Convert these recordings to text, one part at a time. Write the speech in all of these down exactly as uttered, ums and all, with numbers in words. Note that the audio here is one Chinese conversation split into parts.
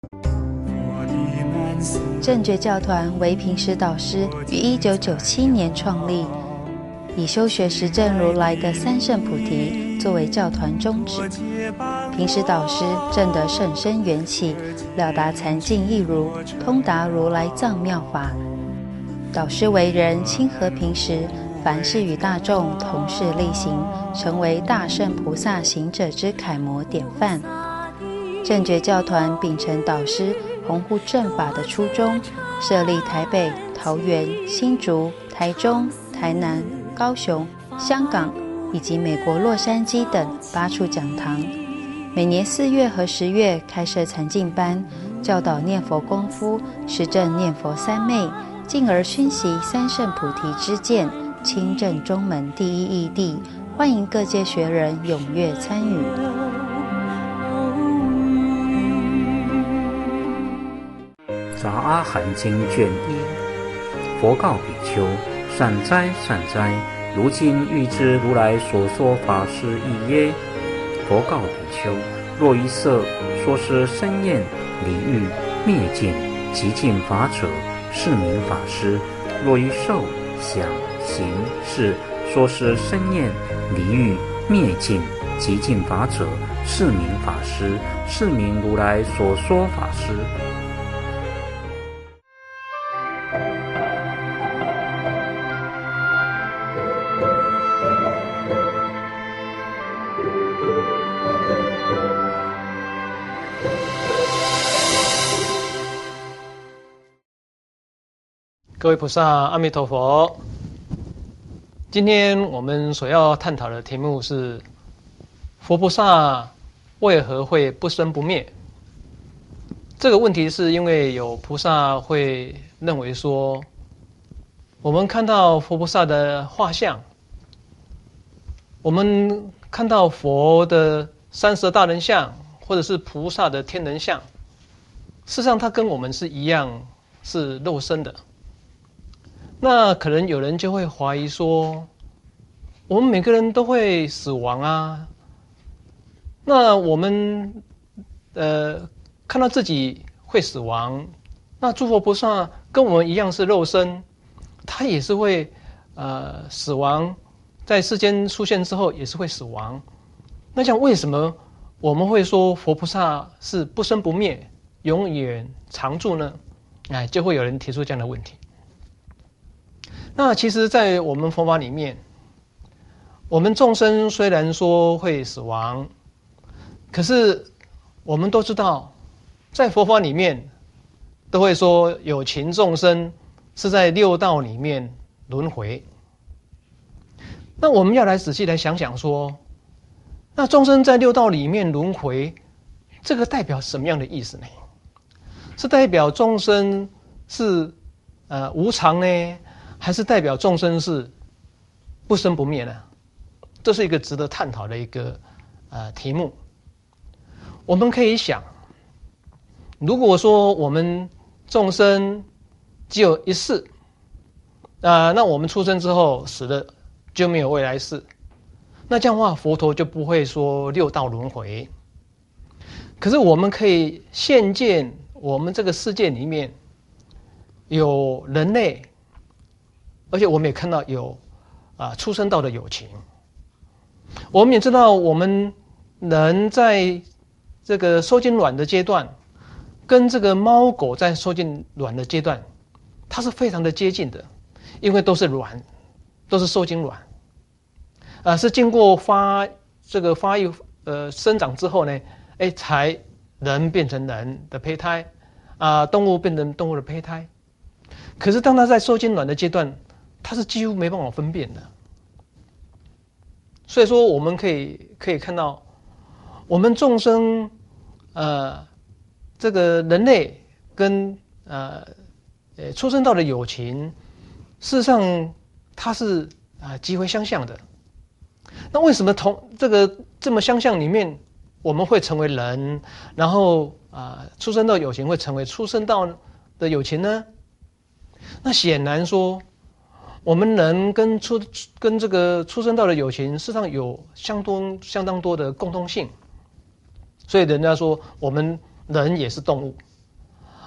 正觉教团为平时导师于一九九七年创立，以修学实证如来的三圣菩提作为教团宗旨。平时导师证得甚深缘起，了达禅境义如，通达如来藏妙法。导师为人亲和平时，凡事与大众同事力行，成为大圣菩萨行者之楷模典范。正觉教团秉承导师弘护正法的初衷，设立台北、桃园、新竹、台中、台南、高雄、香港以及美国洛杉矶等八处讲堂。每年四月和十月开设禅境班，教导念佛功夫，实证念佛三昧，进而熏习三圣菩提之见，亲证中门第一义谛。欢迎各界学人踊跃参与。 杂阿含经卷一，佛告比丘：善哉善哉，如今欲知如来所说法是义耶？佛告比丘：若一色说是生厌离欲灭尽极尽法者，是名法师；若一受想行识说是生厌离欲灭尽极尽法者，是名法师，是名如来所说法师。 各位菩萨，阿弥陀佛。今天我们所要探讨的题目是：佛菩萨为何会不生不灭？这个问题是因为有菩萨会认为说，我们看到佛菩萨的画像，我们看到佛的三十大人像，或者是菩萨的天人像，事实上它跟我们是一样，是肉身的。那可能有人就会怀疑说，我们每个人都会死亡啊，那我们呃看到自己会死亡，那诸佛菩萨跟我们一样是肉身，他也是会呃死亡，在世间出现之后也是会死亡。那像为什么我们会说佛菩萨是不生不灭，永远常住呢？哎，就会有人提出这样的问题。那其实在我们佛法里面，我们众生虽然说会死亡，可是我们都知道，在佛法里面都会说有情众生是在六道里面轮回。那我们要来仔细来想想说，那众生在六道里面轮回，这个代表什么样的意思呢？是代表众生是呃无常呢，还是代表众生是不生不灭呢？这是一个值得探讨的一个呃题目。我们可以想，如果说我们众生只有一世，啊、呃，那我们出生之后死了就没有未来世，那这样的话佛陀就不会说六道轮回。可是我们可以现见我们这个世界里面有人类，而且我们也看到有啊出生道的有情。我们也知道我们人在这个受精卵的阶段，跟这个猫狗在受精卵的阶段，它是非常的接近的，因为都是卵，都是受精卵，啊，是经过发这个发育呃生长之后呢，哎，才人变成人的胚胎，啊，动物变成动物的胚胎。可是当它在受精卵的阶段，它是几乎没办法分辨的。所以说，我们可以可以看到，我们众生，呃，这个人类跟呃呃出生道的有情，事实上它是啊、呃、极为相像的。那为什么同这个这么相像里面，我们会成为人，然后啊、呃、出生道有情会成为出生道的有情呢？那显然说，我们人跟出跟这个出生道的有情，事实上有相当相当多的共通性。所以人家说，我们人也是动物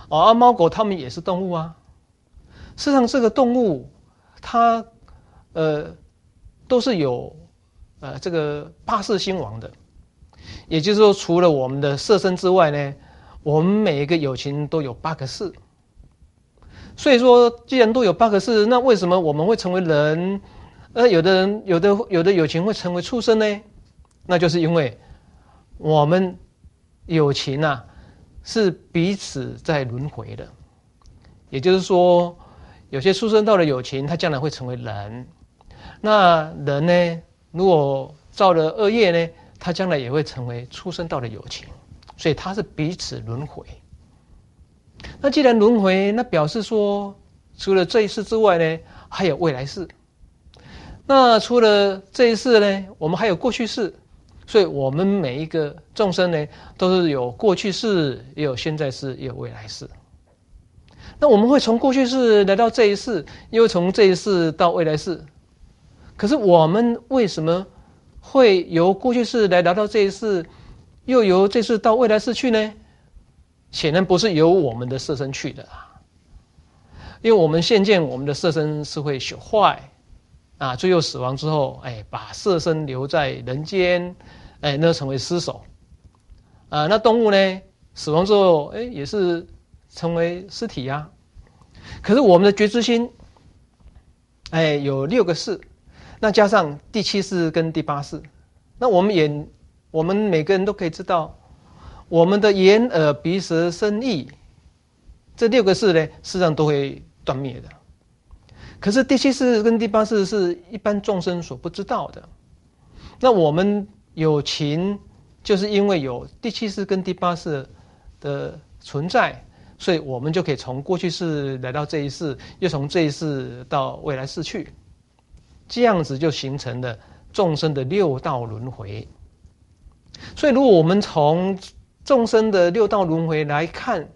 哦，啊，猫狗它们也是动物啊。事实上，这个动物它呃都是有呃这个八世兴亡的，也就是说，除了我们的色身之外呢，我们每一个有情都有八个世。所以说，既然都有八个世，那为什么我们会成为人？呃，有的人有的有的有情会成为畜生呢？那就是因为我们有情啊是彼此在轮回的。也就是说，有些畜生道的有情，他将来会成为人。那人呢，如果造了恶业呢，他将来也会成为畜生道的有情。所以他是彼此轮回。那既然轮回，那表示说，除了这一世之外呢，还有未来世。那除了这一世呢，我们还有过去世。所以我们每一个众生呢，都是有过去世，也有现在世，也有未来世。那我们会从过去世来到这一世，又从这一世到未来世。可是我们为什么会由过去世来来到这一世，又由这世到未来世去呢？显然不是由我们的色身去的啊，因为我们现见我们的色身是会朽坏啊，最后死亡之后，哎，把色身留在人间，哎，那成为尸首啊。那动物呢，死亡之后，哎，也是成为尸体呀、啊。可是我们的觉知心，哎，有六个世，那加上第七世跟第八世，那我们也，我们每个人都可以知道。我们的眼、耳、鼻、舌、身、意，这六个世呢，事实上都会断灭的。可是第七世跟第八世是一般众生所不知道的。那我们有情，就是因为有第七世跟第八世的存在，所以我们就可以从过去世来到这一世，又从这一世到未来世去，这样子就形成了众生的六道轮回。所以，如果我们从众生的六道轮回来看，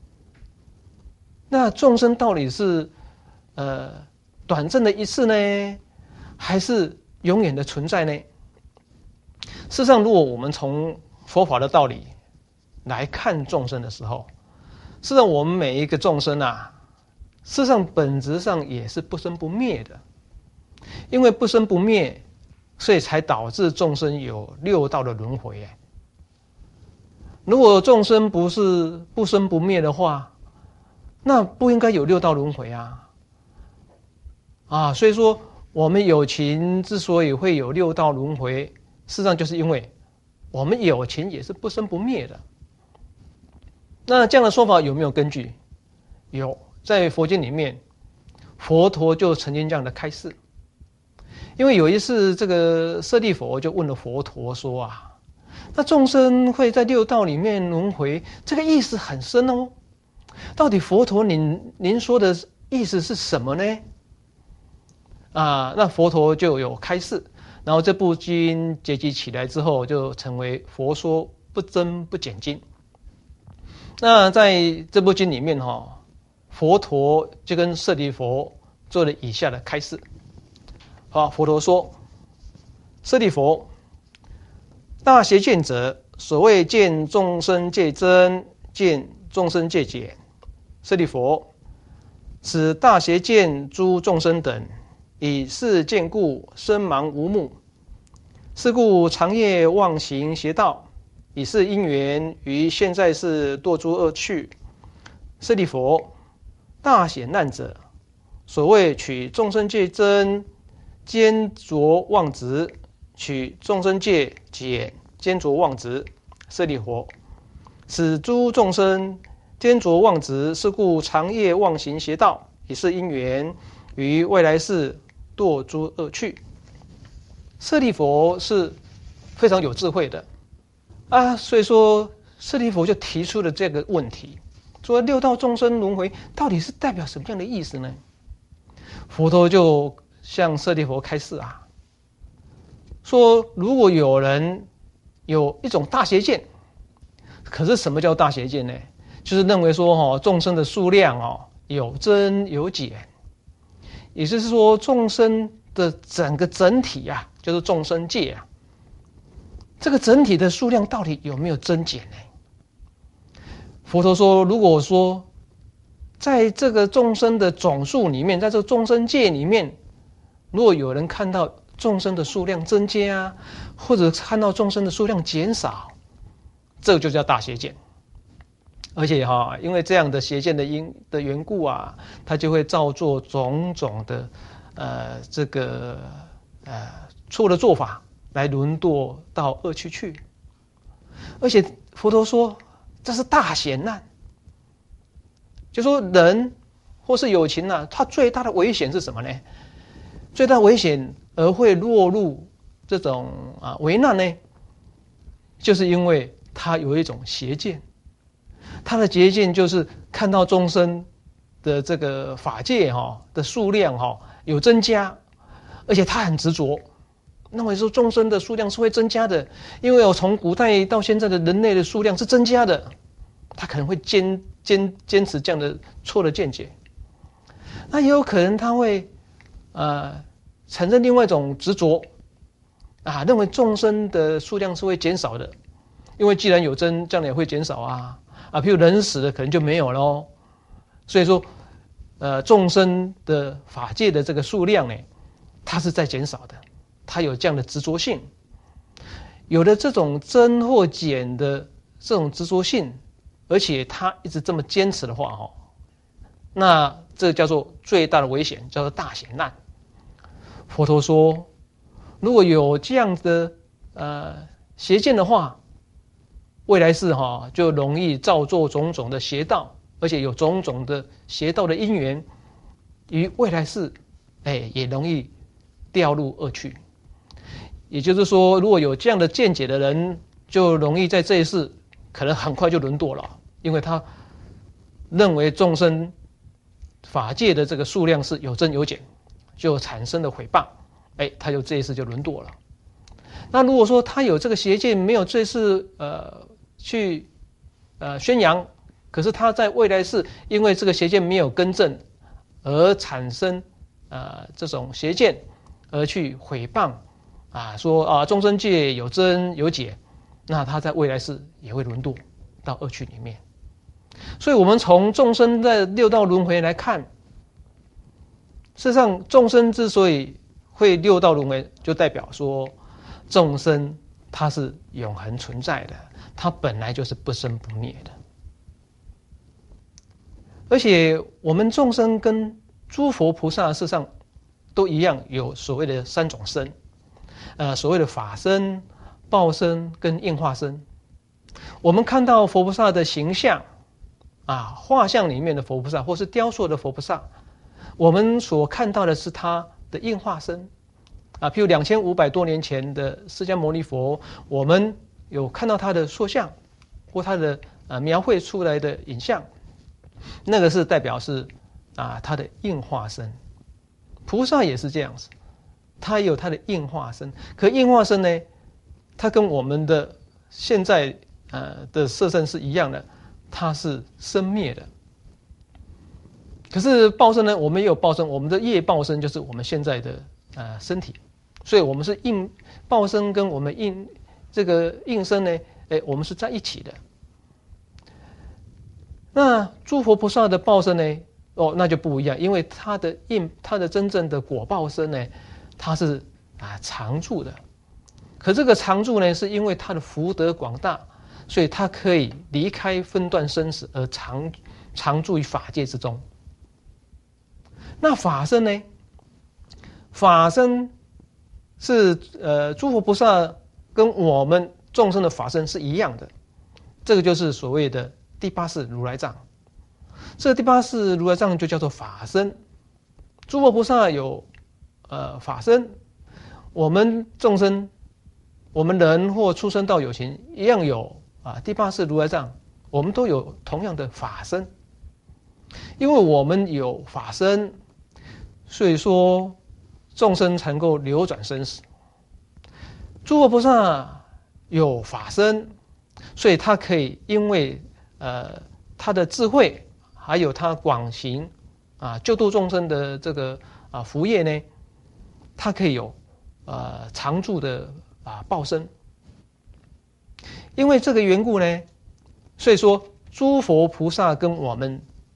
那众生到底是呃短暂的一次呢，还是永远的存在呢？事实上，如果我们从佛法的道理来看众生的时候，事实上我们每一个众生啊，事实上本质上也是不生不灭的，因为不生不灭，所以才导致众生有六道的轮回。如果众生不是不生不灭的话，那不应该有六道轮回啊！啊，所以说我们有情之所以会有六道轮回，事实上就是因为我们有情也是不生不灭的。那这样的说法有没有根据？有，在佛经里面，佛陀就曾经这样的开示。因为有一次，这个舍利佛就问了佛陀说啊，那众生会在六道里面轮回，这个意思很深哦。到底佛陀您您说的意思是什么呢？啊，那佛陀就有开示，然后这部经结集起来之后，就成为佛说不增不减经。那在这部经里面哈、哦，佛陀就跟舍利佛做了以下的开示。好，佛陀说：舍利佛，大邪见者，所谓见众生界增，见众生界减。舍利佛，此大邪见诸众生等，以是见故身盲无目，是故长夜妄行邪道，以是因缘于现在世堕诸恶趣。舍利佛，大险难者，所谓取众生界增，坚着妄执，取众生界减，坚着妄执。舍利佛，此诸众生坚着妄执，是故长夜妄行邪道，以是因缘于未来世堕诸恶趣。舍利佛是非常有智慧的啊，所以说舍利佛就提出了这个问题，说六道众生轮回到底是代表什么样的意思呢？佛陀就向舍利佛开示啊，说如果有人有一种大邪见，可是什么叫大邪见呢？就是认为说哦，众生的数量哦有增有减，也就是说众生的整个整体啊，就是众生界啊，这个整体的数量到底有没有增减呢？佛陀说，如果说在这个众生的总数里面，在这个众生界里面，如果有人看到众生的数量增加，或者看到众生的数量减少，这个就叫大邪见。而且哈、哦，因为这样的邪见的因的缘故啊，它就会造作种种的呃这个呃错的做法，来沦堕到恶趣去。而且佛陀说，这是大险难。就说人或是有情啊，他最大的危险是什么呢？最大的危险而会落入这种啊危难呢，就是因为他有一种邪见。他的邪见就是看到众生的这个法界哈、哦、的数量哈、哦、有增加，而且他很执着，认为说众生的数量是会增加的，因为我从古代到现在的人类的数量是增加的，他可能会坚坚坚持这样的错的见解。那也有可能他会呃产生另外一种执着啊，认为众生的数量是会减少的，因为既然有增，将来也会减少啊。啊，譬如人死了，可能就没有咯。所以说，呃，众生的法界的这个数量呢，它是在减少的，它有这样的执着性。有了这种增或减的这种执着性，而且他一直这么坚持的话，哈，那这叫做最大的危险，叫做大险难。佛陀说，如果有这样的呃邪见的话，未来世哈就容易造作种种的邪道，而且有种种的邪道的因缘，于未来世，哎，也容易掉入恶趣。也就是说，如果有这样的见解的人，就容易在这一世可能很快就沦堕了，因为他认为众生法界的这个数量是有增有减，就产生了毁谤，哎，他就这一世就沦堕了。那如果说他有这个邪见，没有这一世呃。去呃宣扬，可是他在未来世因为这个邪见没有更正，而产生呃这种邪见，而去毁谤啊，说啊众生界有增有减，那他在未来世也会沦堕到恶趣里面。所以我们从众生在六道轮回来看，事实上众生之所以会六道轮回，就代表说众生它是永恒存在的，它本来就是不生不灭的。而且我们众生跟诸佛菩萨事实上都一样，有所谓的三种身，呃，所谓的法身、报身跟应化身。我们看到佛菩萨的形象啊，画像里面的佛菩萨，或是雕塑的佛菩萨，我们所看到的是他的应化身啊，譬如两千五百多年前的释迦牟尼佛，我们有看到他的塑像或他的呃描绘出来的影像，那个是代表是啊他的应化身。菩萨也是这样子，他有他的应化身，可应化身呢，它跟我们的现在呃的色身是一样的，它是生灭的。可是报身呢，我们也有报身，我们的业报身就是我们现在的呃身体，所以我们是应报身跟我们应这个应身呢，哎，我们是在一起的。那诸佛菩萨的报身呢？哦，那就不一样，因为他的应他的真正的果报身呢，他是啊常住的。可这个常住呢，是因为他的福德广大，所以他可以离开分段生死而常常住于法界之中。那法身呢？法身是呃诸佛菩萨跟我们众生的法身是一样的，这个就是所谓的第八世如来藏。这第八世如来藏就叫做法身。诸佛菩萨有呃法身，我们众生，我们人或畜生道有情一样有啊第八世如来藏，我们都有同样的法身。因为我们有法身，所以说众生才能够流转生死。诸佛菩萨有法身，所以他可以因为呃他的智慧，还有他广行啊救度众生的这个啊福业呢，他可以有呃常住的啊报身。因为这个缘故呢，所以说诸佛菩萨跟我们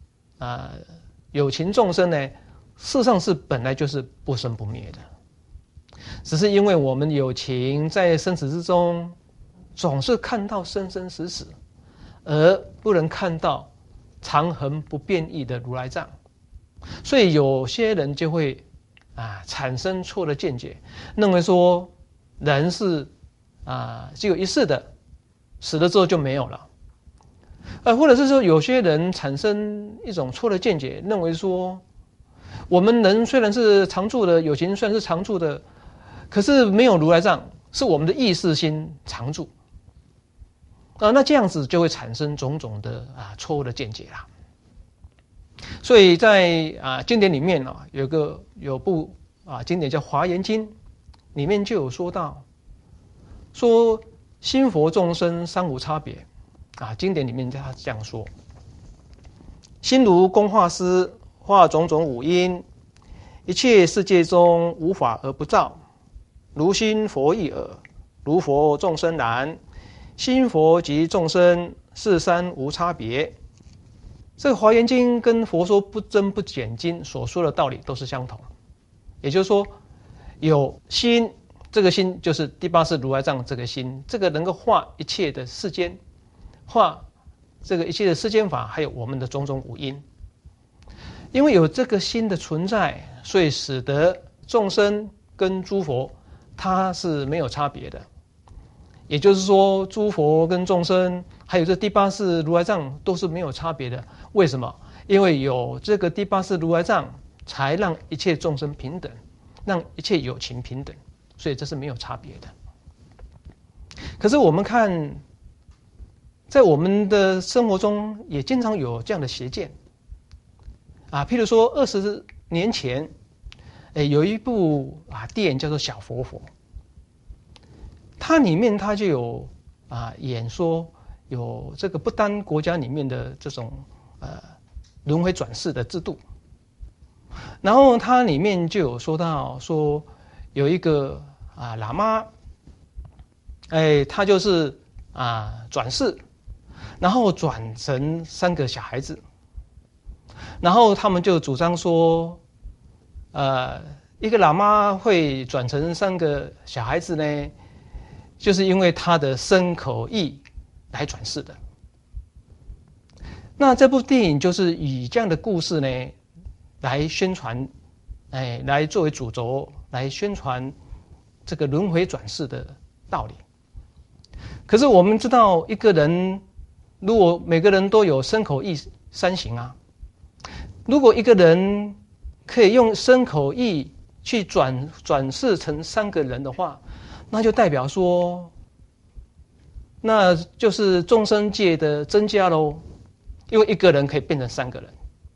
啊、呃、有情众生呢，事实上是本来就是不生不灭的，只是因为我们有情在生死之中，总是看到生生死死，而不能看到常恒不变异的如来藏，所以有些人就会啊产生错的见解，认为说人是啊只有一世的，死了之后就没有了。呃，或者是说有些人产生一种错的见解，认为说我们人虽然是常住的，有情虽然是常住的，可是没有如来藏，是我们的意识心常住。啊，那这样子就会产生种种的啊错误的见解啦。所以在啊经典里面啊，有个有部啊经典叫《华严经》，里面就有说到，说心佛众生三无差别啊。经典里面他这样说：心如工画师，画种种五音，一切世界中无法而不造，如心佛一耳，如佛众生然。心佛及众生，是三无差别。这个《华严经》跟佛说不增不减经所说的道理都是相同，也就是说，有心，这个心就是第八世如来藏这个心，这个能够化一切的世间，化这个一切的世间法，还有我们的种种五音。因为有这个心的存在，所以使得众生跟诸佛，它是没有差别的。也就是说，诸佛跟众生，还有这第八世如来藏都是没有差别的。为什么？因为有这个第八世如来藏，才让一切众生平等，让一切有情平等，所以这是没有差别的。可是我们看，在我们的生活中，也经常有这样的邪见啊。譬如说，二十年前，诶，有一部啊电影叫做《小佛佛》。它里面它就有啊演说有这个不丹国家里面的这种呃轮回转世的制度，然后它里面就有说到说有一个啊喇嘛，哎，他就是啊转世，然后转成三个小孩子，然后他们就主张说，呃，一个喇嘛会转成三个小孩子呢，就是因为他的身口意来转世的。那这部电影就是以这样的故事呢，来宣传，哎，来作为主轴，来宣传这个轮回转世的道理。可是我们知道，一个人如果每个人都有身口意三行啊，如果一个人可以用身口意去转转世成三个人的话，那就代表说，那就是众生界的增加喽，因为一个人可以变成三个人。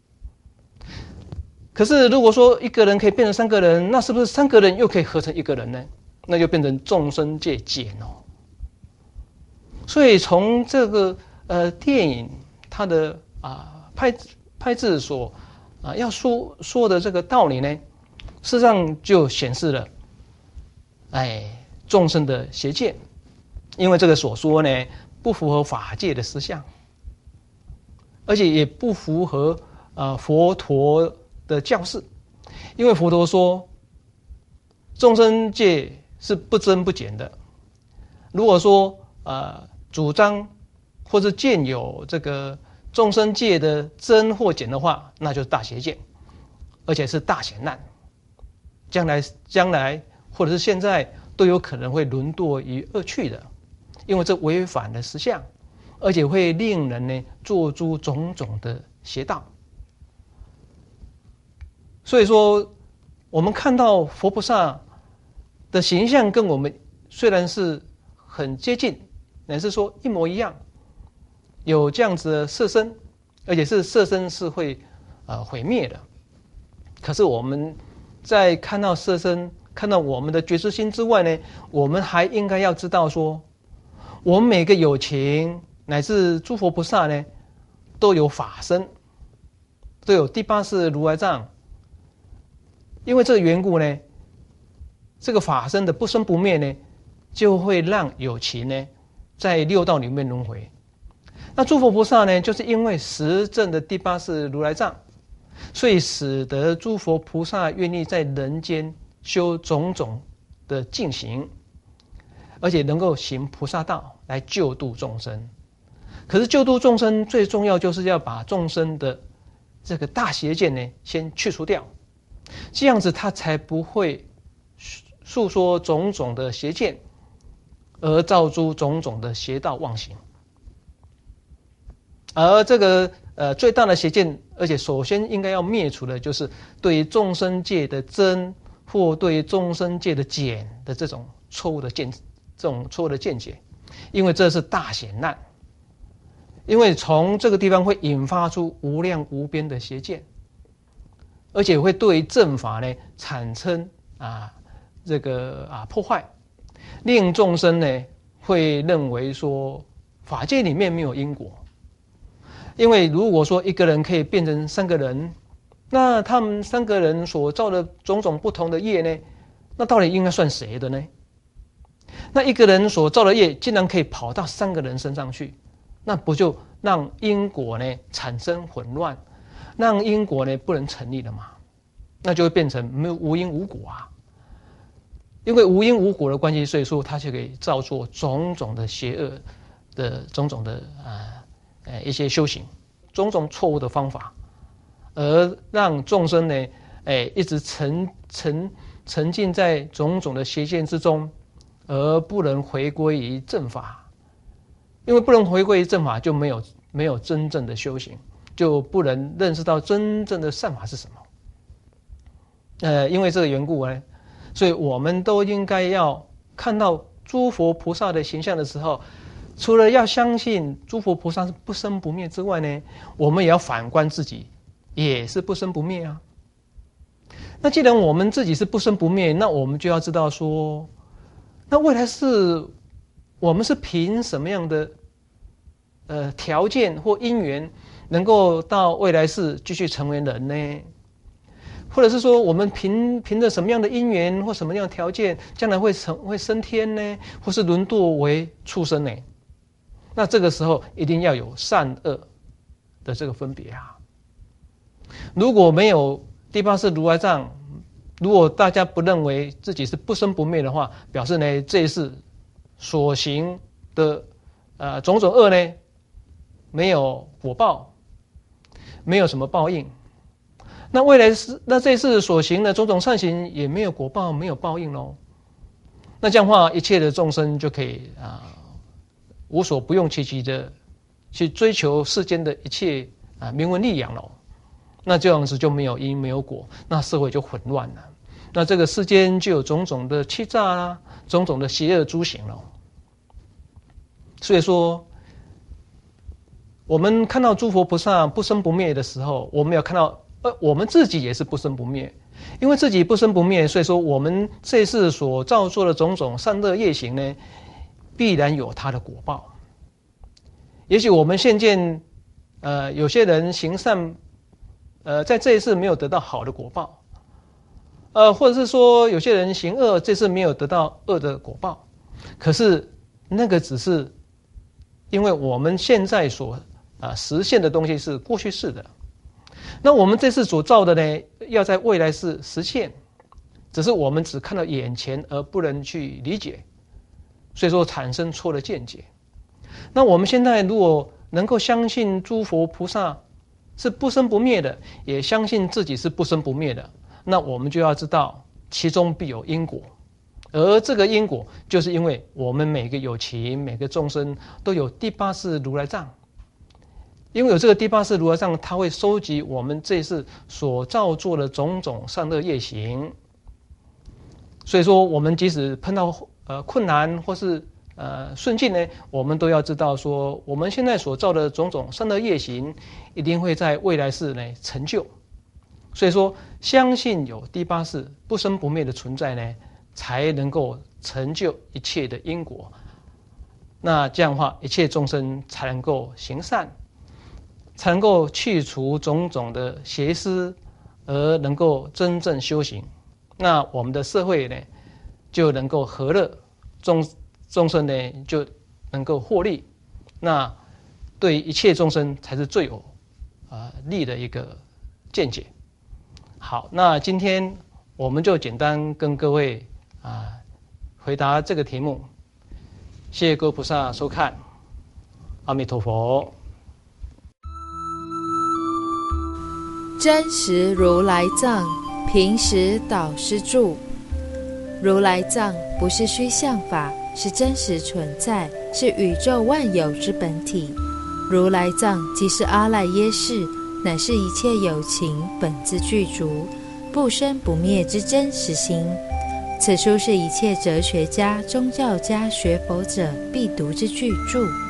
可是如果说一个人可以变成三个人，那是不是三个人又可以合成一个人呢？那就变成众生界减哦。所以从这个呃电影它的啊拍拍制所啊要说说的这个道理呢，事实上就显示了，哎。众生的邪见，因为这个所说呢不符合法界的实相，而且也不符合呃佛陀的教示，因为佛陀说众生界是不增不减的。如果说呃主张或是见有这个众生界的增或减的话，那就是大邪见，而且是大险难，将来将来或者是现在都有可能会沦堕于恶趣的，因为这违反了实相，而且会令人呢做出种种的邪道。所以说，我们看到佛菩萨的形象跟我们虽然是很接近，乃是说一模一样，有这样子的色身，而且是色身是会呃毁灭的。可是我们在看到色身，看到我们的觉知心之外呢，我们还应该要知道说，我们每个有情乃至诸佛菩萨呢，都有法身，都有第八世如来藏。因为这个缘故呢，这个法身的不生不灭呢，就会让有情呢在六道里面轮回。 那诸佛菩萨呢，就是因为实证的第八世如来藏，所以使得诸佛菩萨愿意在人间修种种的净行，而且能够行菩萨道来救度众生。可是救度众生最重要就是要把众生的这个大邪见呢先去除掉，这样子他才不会诉说种种的邪见，而造诸种种的邪道妄行。而这个呃最大的邪见，而且首先应该要灭除的，就是对于众生界的真或对于众生界的简的这种错误的见，这种错误的见解，因为这是大险难。因为从这个地方会引发出无量无边的邪见，而且会对正法呢产生啊这个啊破坏，令众生呢会认为说法界里面没有因果。因为如果说一个人可以变成三个人，那他们三个人所造的种种不同的业呢，那到底应该算谁的呢？那一个人所造的业竟然可以跑到三个人身上去，那不就让因果呢产生混乱，让因果呢不能成立了嘛？那就会变成没有无因无果啊。因为无因无果的关系，所以说它就可以造作种种的邪恶的种种的啊呃一些修行，种种错误的方法，而让众生呢，哎一直沉沉沉浸在种种的邪见之中，而不能回归于正法。因为不能回归于正法，就没有没有真正的修行，就不能认识到真正的善法是什么。呃，因为这个缘故呢，所以我们都应该要看到诸佛菩萨的形象的时候，除了要相信诸佛菩萨是不生不灭之外呢，我们也要反观自己，也是不生不灭啊。那既然我们自己是不生不灭，那我们就要知道说，那未来是我们是凭什么样的呃条件或因缘，能够到未来世继续成为人呢？或者是说，我们凭凭着什么样的因缘或什么样的条件，将来会成会升天呢？或是沦堕为畜生呢？那这个时候一定要有善恶的这个分别啊。如果没有第八世如来藏，如果大家不认为自己是不生不灭的话，表示呢这一世所行的呃种种恶呢，没有果报，没有什么报应。那未来是那这一世所行的种种善行也没有果报，没有报应喽。那这样的话，一切的众生就可以啊、呃、无所不用其极的去追求世间的一切啊名闻利养喽。那这样子就没有因没有果，那社会就混乱了。那这个世间就有种种的欺诈啦，种种的邪恶诸行了。所以说，我们看到诸佛菩萨不生不灭的时候，我们要看到，呃，我们自己也是不生不灭。因为自己不生不灭，所以说我们这一世所造作的种种善恶业行呢，必然有它的果报。也许我们现见，呃，有些人行善，呃，在这一世没有得到好的果报。呃，或者是说有些人行恶，这次没有得到恶的果报，可是那个只是因为我们现在所啊、呃、实现的东西是过去式的，那我们这次所造的呢，要在未来世实现，只是我们只看到眼前而不能去理解，所以说产生错的见解。那我们现在如果能够相信诸佛菩萨是不生不灭的，也相信自己是不生不灭的，那我们就要知道其中必有因果，而这个因果就是因为我们每个有情每个众生都有第八世如来藏，因为有这个第八世如来藏，它会收集我们这一世所造作的种种善恶业行。所以说我们即使碰到呃困难或是呃顺境呢，我们都要知道说我们现在所造的种种善恶业行一定会在未来世呢成就。所以说相信有第八世不生不灭的存在呢，才能够成就一切的因果。那这样的话，一切众生才能够行善，才能够去除种种的邪思，而能够真正修行。那我们的社会呢，就能够和乐，众众生呢就能够获利。那对一切众生才是最有啊、呃、利的一个见解。好，那今天我们就简单跟各位啊回答这个题目。谢谢各位菩萨收看，阿弥陀佛。 真实如来藏，平时导师著。如来藏不是虚像法，是真实存在，是宇宙万有之本体。如来藏即是阿赖耶识，乃是一切有情本自具足，不生不灭之真实心。此书是一切哲学家、宗教家、学佛者必读之巨著。